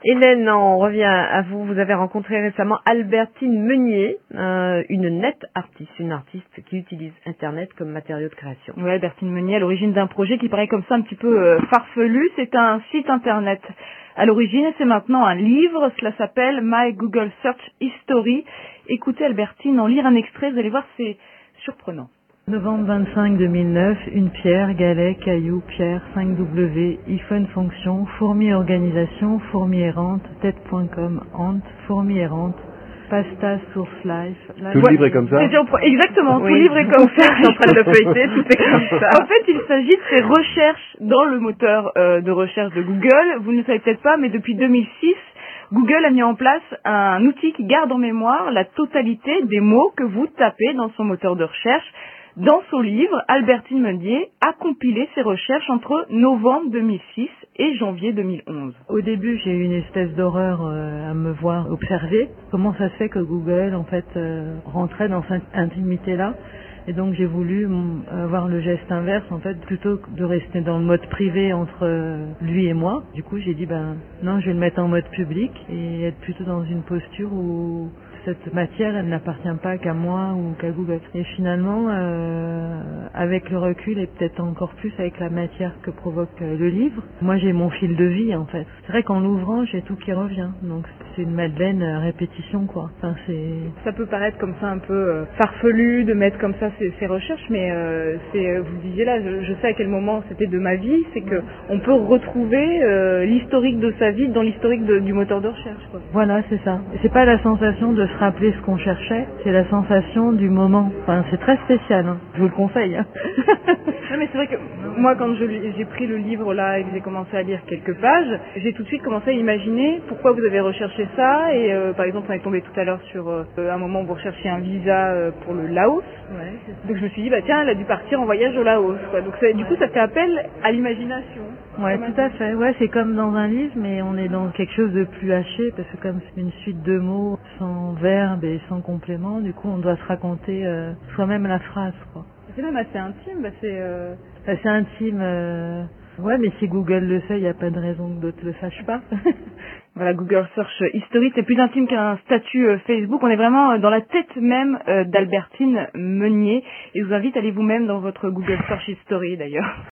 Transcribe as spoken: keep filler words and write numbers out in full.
Hélène, on revient à vous. Vous avez rencontré récemment Albertine Meunier, euh, une net artiste, une artiste qui utilise Internet comme matériau de création. Oui, Albertine Meunier, à l'origine d'un projet qui paraît comme ça un petit peu euh, farfelu. C'est un site Internet à l'origine et c'est maintenant un livre. Cela s'appelle My Google Search History. Écoutez Albertine en lire un extrait, vous allez voir, c'est surprenant. Novembre vingt-cinq deux mille neuf, une pierre, galet, caillou, pierre, cinq W, iPhone fonction, fourmi organisation, fourmi errante, tête point com, hante, fourmi errante, pasta, source life. Tout le livre est comme ça? Exactement, Oui. tout le livre est comme ça. Je suis en train de le feuilleter, tout est comme ça. En fait, il s'agit de ces recherches dans le moteur euh, de recherche de Google. Vous ne le savez peut-être pas, mais depuis deux mille six, Google a mis en place un outil qui garde en mémoire la totalité des mots que vous tapez dans son moteur de recherche. Dans son livre, Albertine Meunier a compilé ses recherches entre novembre deux mille six et janvier deux mille onze. Au début, j'ai eu une espèce d'horreur euh, à me voir observer comment ça se fait que Google, en fait, euh, rentrait dans cette intimité-là. Et donc, j'ai voulu mm, avoir le geste inverse, en fait, plutôt que de rester dans le mode privé entre euh, lui et moi. Du coup, j'ai dit, ben, non, je vais le mettre en mode public et être plutôt dans une posture où cette matière, elle n'appartient pas qu'à moi ou qu'à Google. Et finalement, euh, avec le recul et peut-être encore plus avec la matière que provoque euh, le livre, moi j'ai mon fil de vie en fait. C'est vrai qu'en l'ouvrant, j'ai tout qui revient. Donc c'est une Madeleine euh, répétition quoi. Enfin, c'est... Ça peut paraître comme ça un peu euh, farfelu de mettre comme ça ces, ces recherches, mais euh, c'est, euh, vous disiez là, je, je sais à quel moment c'était de ma vie, c'est que on peut retrouver euh, l'historique de sa vie dans l'historique de, du moteur de recherche. Quoi. Voilà, c'est ça. C'est pas la sensation de se rappeler ce qu'on cherchait, c'est la sensation du moment. Enfin, c'est très spécial, hein. Je vous le conseille. Hein. Non, mais c'est vrai que moi, quand je, j'ai pris le livre là et que j'ai commencé à lire quelques pages, j'ai tout de suite commencé à imaginer pourquoi vous avez recherché ça. Et euh, par exemple, on est tombé tout à l'heure sur euh, un moment où vous recherchiez un visa euh, pour le Laos. Ouais, c'est ça. Donc je me suis dit, bah tiens, elle a dû partir en voyage au Laos. Quoi. Donc ça, du coup, ça fait appel à l'imagination. Ouais, tout à fait. Ouais, c'est comme dans un livre, mais on est dans quelque chose de plus haché, parce que comme c'est une suite de mots sans verbe et sans complément, du coup, on doit se raconter euh, soi-même la phrase, quoi. C'est même assez intime. Bah, c'est euh... assez intime. Euh... Ouais, mais si Google le fait, il n'y a pas de raison que d'autres le sachent pas. Voilà, Google Search History, c'est plus intime qu'un statut euh, Facebook. On est vraiment euh, dans la tête même euh, d'Albertine Meunier. Et je vous invite à aller vous-même dans votre Google Search History d'ailleurs.